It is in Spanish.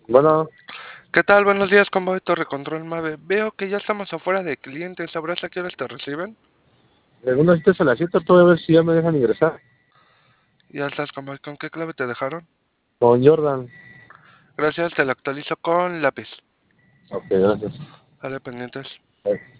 Bueno, ¿Qué tal? Buenos días, ¿cómo va Torre Control Mave? Veo que ya estamos afuera de clientes. ¿Sabrás a qué horas te reciben? algunas citas a las 7, todavía a ver si ya me dejan ingresar. Ya estás, como, ¿con qué clave te dejaron? Con Jordan. Gracias, te lo actualizo con lápiz. Ok, gracias. Dale pendientes.